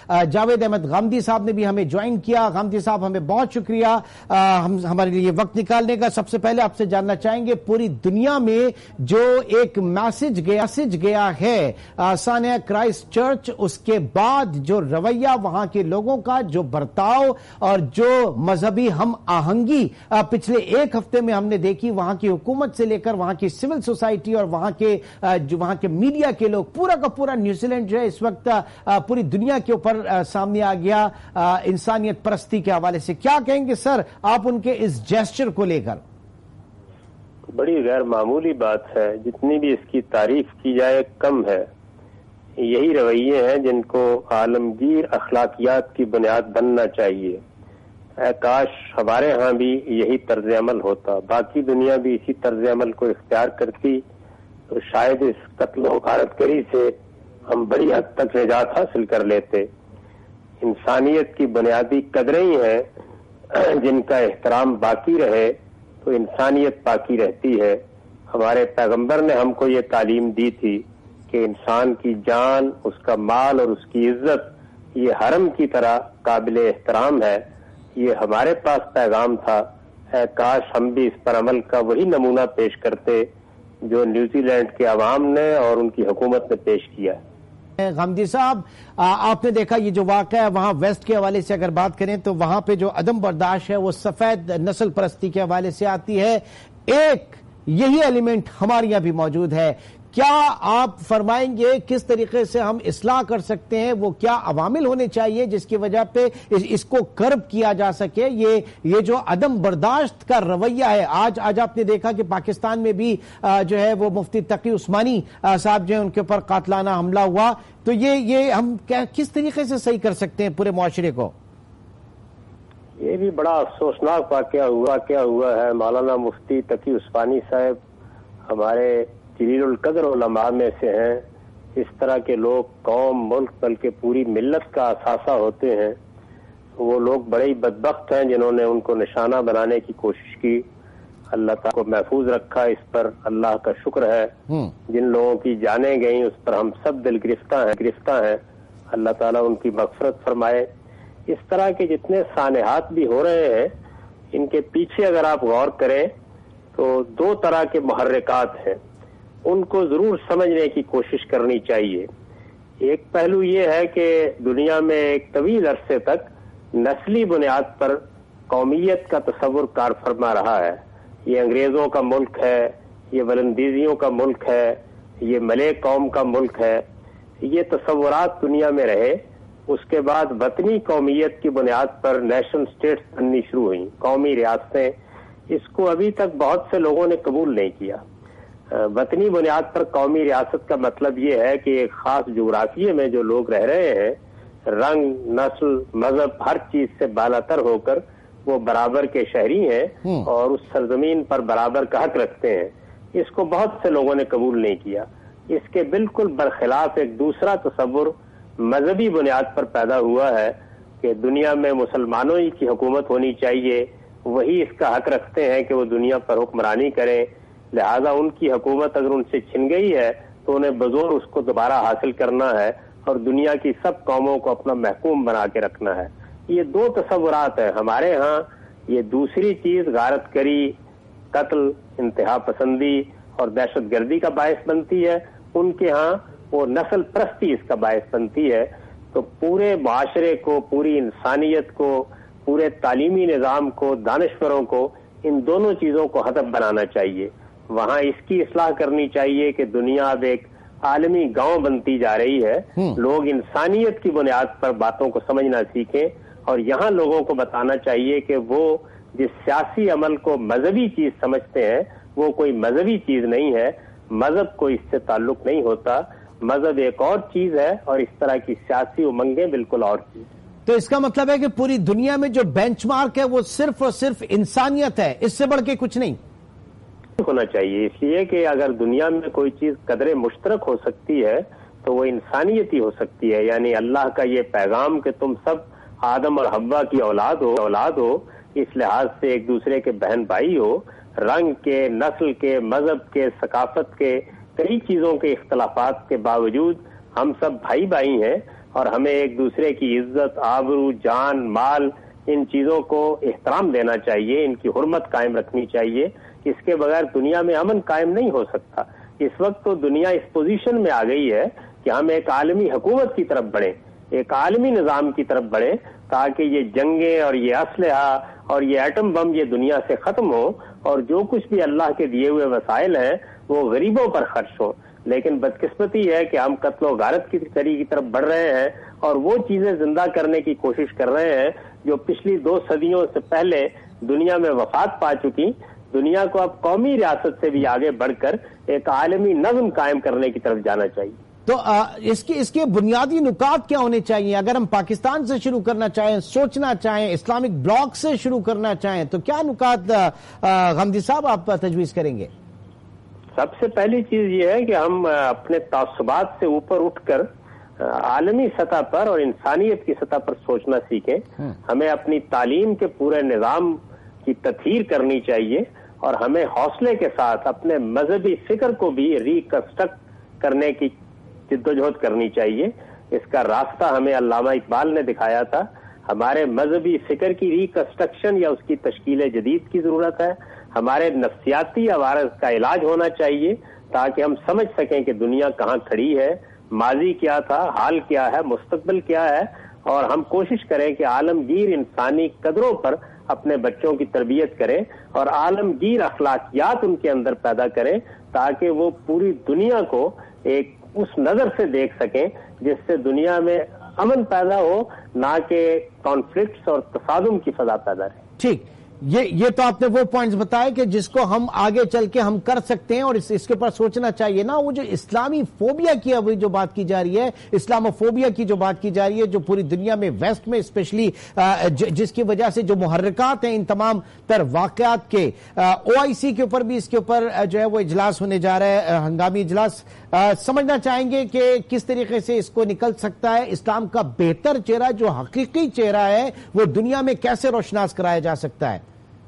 جاوید احمد غامدی صاحب نے بھی ہمیں جوائن کیا. غامدی صاحب ہمیں بہت شکریہ ہمارے لیے وقت نکالنے کا. سب سے پہلے آپ سے جاننا چاہیں گے پوری دنیا میں جو ایک میسج گیا ہے سانحہ کرائسٹ چرچ، اس کے بعد جو رویہ وہاں کے لوگوں کا، جو برتاؤ اور جو مذہبی ہم آہنگی پچھلے ایک ہفتے میں ہم نے دیکھی وہاں کی حکومت سے لے کر وہاں کی سول سوسائٹی اور وہاں کے میڈیا کے لوگ، پورا کا پورا نیوزی لینڈ جو ہے اس وقت پوری دنیا کے اوپر سامنے آ گیا انسانیت پرستی کے حوالے سے. کیا کہیں گے سر آپ ان کے اس جیسچر کو لے کر؟ بڑی غیر معمولی بات ہے، جتنی بھی اس کی تعریف کی جائے کم ہے. یہی رویے ہیں جن کو عالمگیر اخلاقیات کی بنیاد بننا چاہیے. کاش ہمارے ہاں بھی یہی طرز عمل ہوتا، باقی دنیا بھی اسی طرز عمل کو اختیار کرتی تو شاید اس قتل و غارت گری سے ہم بڑی حد تک نجات حاصل کر لیتے. انسانیت کی بنیادی قدریں ہی ہیں جن کا احترام باقی رہے تو انسانیت باقی رہتی ہے. ہمارے پیغمبر نے ہم کو یہ تعلیم دی تھی کہ انسان کی جان، اس کا مال اور اس کی عزت یہ حرم کی طرح قابل احترام ہے. یہ ہمارے پاس پیغام تھا. کاش ہم بھی اس پر عمل کا وہی نمونہ پیش کرتے جو نیوزی لینڈ کے عوام نے اور ان کی حکومت نے پیش کیا ہے. غامدی صاحب، آپ نے دیکھا یہ جو واقعہ ہے وہاں ویسٹ کے حوالے سے اگر بات کریں تو وہاں پہ جو عدم برداشت ہے وہ سفید نسل پرستی کے حوالے سے آتی ہے. ایک یہی ایلیمنٹ ہمارے یہاں بھی موجود ہے. کیا آپ فرمائیں گے کس طریقے سے ہم اصلاح کر سکتے ہیں؟ وہ کیا عوامل ہونے چاہیے جس کی وجہ پہ اس کو کرب کیا جا سکے؟ یہ جو عدم برداشت کا رویہ ہے، آج آپ نے دیکھا کہ پاکستان میں بھی جو ہے وہ مفتی تقی عثمانی صاحب جو ہے ان کے اوپر قاتلانہ حملہ ہوا. تو یہ ہم کس طریقے سے صحیح کر سکتے ہیں پورے معاشرے کو؟ یہ بھی بڑا افسوسناک واقعہ ہوا ہے. مولانا مفتی تقی عثمانی صاحب ہمارے جلیل القدر علماء میں سے ہیں. اس طرح کے لوگ قوم، ملک بلکہ پوری ملت کا اثاثہ ہوتے ہیں. وہ لوگ بڑے ہی بدبخت ہیں جنہوں نے ان کو نشانہ بنانے کی کوشش کی. اللہ تعالیٰ کو محفوظ رکھا، اس پر اللہ کا شکر ہے. جن لوگوں کی جانیں گئیں اس پر ہم سب دل گرفتہ ہیں. اللہ تعالیٰ ان کی مغفرت فرمائے. اس طرح کے جتنے سانحات بھی ہو رہے ہیں ان کے پیچھے اگر آپ غور کریں تو دو طرح کے محرکات ہیں. ان کو ضرور سمجھنے کی کوشش کرنی چاہیے. ایک پہلو یہ ہے کہ دنیا میں ایک طویل عرصے تک نسلی بنیاد پر قومیت کا تصور کار فرما رہا ہے. یہ انگریزوں کا ملک ہے، یہ ولندیزیوں کا ملک ہے، یہ ملے قوم کا ملک ہے. یہ تصورات دنیا میں رہے. اس کے بعد وطنی قومیت کی بنیاد پر نیشن سٹیٹس بننی شروع ہوئیں، قومی ریاستیں. اس کو ابھی تک بہت سے لوگوں نے قبول نہیں کیا. وطنی بنیاد پر قومی ریاست کا مطلب یہ ہے کہ ایک خاص جغرافیے میں جو لوگ رہ رہے ہیں، رنگ، نسل، مذہب، ہر چیز سے بالاتر ہو کر وہ برابر کے شہری ہیں اور اس سرزمین پر برابر کا حق رکھتے ہیں. اس کو بہت سے لوگوں نے قبول نہیں کیا. اس کے بالکل برخلاف ایک دوسرا تصور مذہبی بنیاد پر پیدا ہوا ہے کہ دنیا میں مسلمانوں ہی کی حکومت ہونی چاہیے، وہی اس کا حق رکھتے ہیں کہ وہ دنیا پر حکمرانی کریں. لہذا ان کی حکومت اگر ان سے چھن گئی ہے تو انہیں بزور اس کو دوبارہ حاصل کرنا ہے اور دنیا کی سب قوموں کو اپنا محکوم بنا کے رکھنا ہے. یہ دو تصورات ہیں. ہمارے ہاں یہ دوسری چیز غارت گری، قتل، انتہا پسندی اور دہشت گردی کا باعث بنتی ہے. ان کے ہاں وہ نسل پرستی اس کا باعث بنتی ہے. تو پورے معاشرے کو، پوری انسانیت کو، پورے تعلیمی نظام کو، دانشوروں کو ان دونوں چیزوں کو ہدف بنانا چاہیے. وہاں اس کی اصلاح کرنی چاہیے کہ دنیا اب ایک عالمی گاؤں بنتی جا رہی ہے. لوگ انسانیت کی بنیاد پر باتوں کو سمجھنا سیکھیں اور یہاں لوگوں کو بتانا چاہیے کہ وہ جس سیاسی عمل کو مذہبی چیز سمجھتے ہیں وہ کوئی مذہبی چیز نہیں ہے. مذہب کو اس سے تعلق نہیں ہوتا. مذہب ایک اور چیز ہے اور اس طرح کی سیاسی امنگیں بالکل اور چیز. تو اس کا مطلب ہے کہ پوری دنیا میں جو بینچ مارک ہے وہ صرف اور صرف انسانیت ہے، اس سے بڑھ کے کچھ نہیں ہونا چاہیے. اس لیے کہ اگر دنیا میں کوئی چیز قدر مشترک ہو سکتی ہے تو وہ انسانیت ہی ہو سکتی ہے. یعنی اللہ کا یہ پیغام کہ تم سب آدم اور حوا کی اولاد ہو، اس لحاظ سے ایک دوسرے کے بہن بھائی ہو. رنگ کے، نسل کے، مذہب کے، ثقافت کے، کئی چیزوں کے اختلافات کے باوجود ہم سب بھائی ہیں اور ہمیں ایک دوسرے کی عزت، آبرو، جان، مال، ان چیزوں کو احترام دینا چاہیے، ان کی حرمت قائم رکھنی چاہیے. اس کے بغیر دنیا میں امن قائم نہیں ہو سکتا. اس وقت تو دنیا اس پوزیشن میں آ گئی ہے کہ ہم ایک عالمی حکومت کی طرف بڑھیں، ایک عالمی نظام کی طرف بڑھیں، تاکہ یہ جنگیں اور یہ اسلحہ اور یہ ایٹم بم یہ دنیا سے ختم ہو، اور جو کچھ بھی اللہ کے دیے ہوئے وسائل ہیں وہ غریبوں پر خرچ ہو. لیکن بدقسمتی ہے کہ ہم قتل و غارت کی طرف بڑھ رہے ہیں اور وہ چیزیں زندہ کرنے کی کوشش کر رہے ہیں جو پچھلی 2 صدیوں سے پہلے دنیا میں وفات پا چکی. دنیا کو اب قومی ریاست سے بھی آگے بڑھ کر ایک عالمی نظم قائم کرنے کی طرف جانا چاہیے. تو اس کے بنیادی نکات کیا ہونے چاہیے؟ اگر ہم پاکستان سے شروع کرنا چاہیں، سوچنا چاہیں، اسلامک بلاک سے شروع کرنا چاہیں، تو کیا نکات غامدی صاحب آپ تجویز کریں گے؟ سب سے پہلی چیز یہ ہے کہ ہم اپنے تعصبات سے اوپر اٹھ کر عالمی سطح پر اور انسانیت کی سطح پر سوچنا سیکھیں. ہمیں اپنی تعلیم کے پورے نظام کی تطہیر کرنی چاہیے اور ہمیں حوصلے کے ساتھ اپنے مذہبی فکر کو بھی ریکنسٹرکٹ کرنے کی جدوجہد کرنی چاہیے. اس کا راستہ ہمیں علامہ اقبال نے دکھایا تھا. ہمارے مذہبی فکر کی ریکنسٹرکشن یا اس کی تشکیل جدید کی ضرورت ہے. ہمارے نفسیاتی عوارض کا علاج ہونا چاہیے تاکہ ہم سمجھ سکیں کہ دنیا کہاں کھڑی ہے، ماضی کیا تھا، حال کیا ہے، مستقبل کیا ہے، اور ہم کوشش کریں کہ عالمگیر انسانی قدروں پر اپنے بچوں کی تربیت کریں اور عالمگیر اخلاقیات ان کے اندر پیدا کریں تاکہ وہ پوری دنیا کو ایک اس نظر سے دیکھ سکیں جس سے دنیا میں امن پیدا ہو، نہ کہ کانفلکٹس اور تصادم کی فضا پیدا رہے. ٹھیک، یہ تو آپ نے وہ پوائنٹس بتائے کہ جس کو ہم آگے چل کے ہم کر سکتے ہیں اور اس کے اوپر سوچنا چاہیے نا. وہ جو اسلامی فوبیا کی ابھی جو بات کی جا رہی ہے، اسلاموفوبیا کی جو بات کی جا رہی ہے، جو پوری دنیا میں ویسٹ میں اسپیشلی جس کی وجہ سے جو محرکات ہیں ان تمام تر واقعات کے، OIC کے اوپر بھی اس کے اوپر جو ہے وہ اجلاس ہونے جا رہا ہے، ہنگامی اجلاس. سمجھنا چاہیں گے کہ کس طریقے سے اس کو نکل سکتا ہے، اسلام کا بہتر چہرہ جو حقیقی چہرہ ہے وہ دنیا میں کیسے روشناس کرایا جا سکتا ہے؟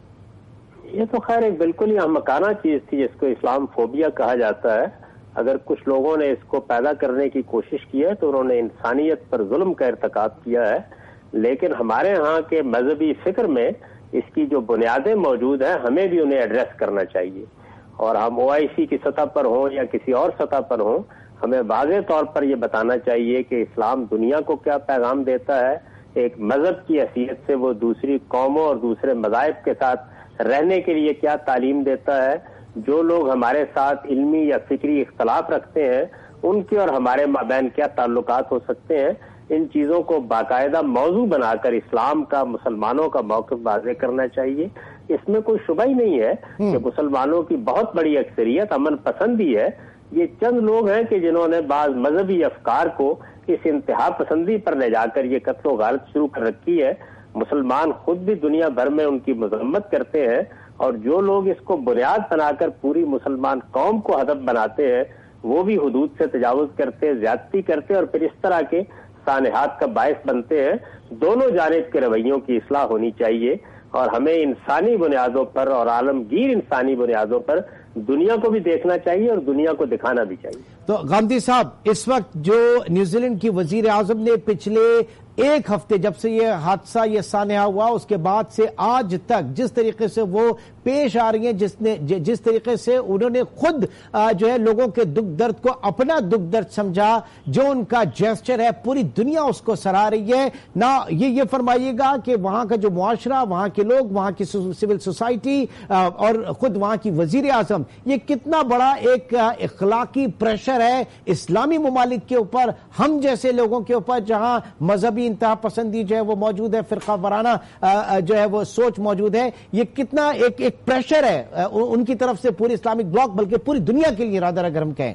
یہ تو خیر ایک بالکل ہی احمقانہ چیز تھی جس کو اسلام فوبیا کہا جاتا ہے. اگر کچھ لوگوں نے اس کو پیدا کرنے کی کوشش کی ہے تو انہوں نے انسانیت پر ظلم کا ارتکاب کیا ہے. لیکن ہمارے ہاں کے مذہبی فکر میں اس کی جو بنیادیں موجود ہیں ہمیں بھی انہیں ایڈریس کرنا چاہیے. اور ہم OIC کی سطح پر ہوں یا کسی اور سطح پر ہوں، ہمیں واضح طور پر یہ بتانا چاہیے کہ اسلام دنیا کو کیا پیغام دیتا ہے. ایک مذہب کی حیثیت سے وہ دوسری قوموں اور دوسرے مذاہب کے ساتھ رہنے کے لیے کیا تعلیم دیتا ہے. جو لوگ ہمارے ساتھ علمی یا فکری اختلاف رکھتے ہیں ان کے اور ہمارے مابین کیا تعلقات ہو سکتے ہیں. ان چیزوں کو باقاعدہ موضوع بنا کر اسلام کا، مسلمانوں کا موقف واضح کرنا چاہیے. اس میں کوئی شبہ ہی نہیں ہے کہ مسلمانوں کی بہت بڑی اکثریت امن پسند ہی ہے. یہ چند لوگ ہیں کہ جنہوں نے بعض مذہبی افکار کو اس انتہا پسندی پر لے جا کر یہ قتل و غارت شروع کر رکھی ہے. مسلمان خود بھی دنیا بھر میں ان کی مذمت کرتے ہیں، اور جو لوگ اس کو بنیاد بنا کر پوری مسلمان قوم کو ہدف بناتے ہیں وہ بھی حدود سے تجاوز کرتے، زیادتی کرتے اور پھر اس طرح کے سانحات کا باعث بنتے ہیں. دونوں جانب کے رویوں کی اصلاح ہونی چاہیے اور ہمیں انسانی بنیادوں پر اور عالمگیر انسانی بنیادوں پر دنیا کو بھی دیکھنا چاہیے اور دنیا کو دکھانا بھی چاہیے. تو غامدی صاحب، اس وقت جو نیوزی لینڈ کی وزیر اعظم نے پچھلے ایک ہفتے جب سے یہ حادثہ، یہ سانحہ ہوا، اس کے بعد سے آج تک جس طریقے سے وہ پیش آ رہی ہیں، جس طریقے سے انہوں نے خود جو ہے لوگوں کے دکھ درد کو اپنا دکھ درد سمجھا، جو ان کا جیسچر ہے پوری دنیا اس کو سراہ رہی ہے. نہ یہ فرمائیے گا کہ وہاں کا جو معاشرہ، وہاں کے لوگ، وہاں کی سول سوسائٹی اور خود وہاں کی وزیر اعظم، یہ کتنا بڑا ایک اخلاقی پریشر ہے اسلامی ممالک کے اوپر، ہم جیسے لوگوں کے اوپر، جہاں مذہبی انتہا پسندی جو ہے وہ موجود ہے، فرقہ وارانہ جو ہے وہ سوچ موجود ہے. یہ کتنا ایک پریشر ہے ان کی طرف سے پوری اسلامک بلاک بلکہ پوری دنیا کے لیے رادر اگر ہم کہیں.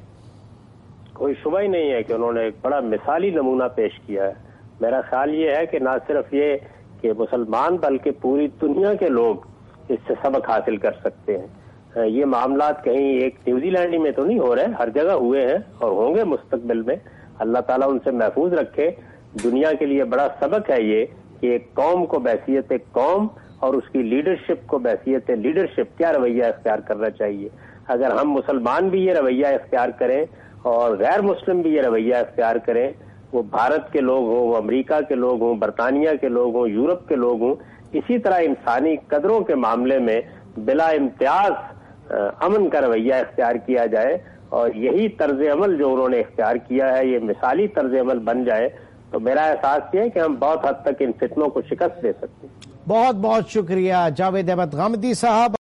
کوئی شبہ ہی نہیں ہے کہ انہوں نے ایک بڑا مثالی نمونہ پیش کیا ہے. میرا خیال یہ ہے کہ نہ صرف یہ کہ مسلمان بلکہ پوری دنیا کے لوگ اس سے سبق حاصل کر سکتے ہیں. یہ معاملات کہیں ایک نیوزی لینڈ میں تو نہیں ہو رہے، ہر جگہ ہوئے ہیں اور ہوں گے مستقبل میں. اللہ تعالیٰ ان سے محفوظ رکھے. دنیا کے لیے بڑا سبق ہے یہ کہ ایک قوم کو بحیثیت قوم اور اس کی لیڈرشپ کو بحیثیت لیڈرشپ کیا رویہ اختیار کرنا چاہیے. اگر ہم مسلمان بھی یہ رویہ اختیار کریں اور غیر مسلم بھی یہ رویہ اختیار کریں وہ بھارت کے لوگ ہوں، وہ امریکہ کے لوگ ہوں، برطانیہ کے لوگ ہوں، یورپ کے لوگ ہوں، اسی طرح انسانی قدروں کے معاملے میں بلا امتیاز امن کا رویہ اختیار کیا جائے، اور یہی طرز عمل جو انہوں نے اختیار کیا ہے یہ مثالی طرز عمل بن جائے، تو میرا احساس یہ ہے کہ ہم بہت حد تک ان فتنوں کو شکست دے سکتے ہیں۔ بہت بہت شکریہ جاوید احمد غامدی صاحب۔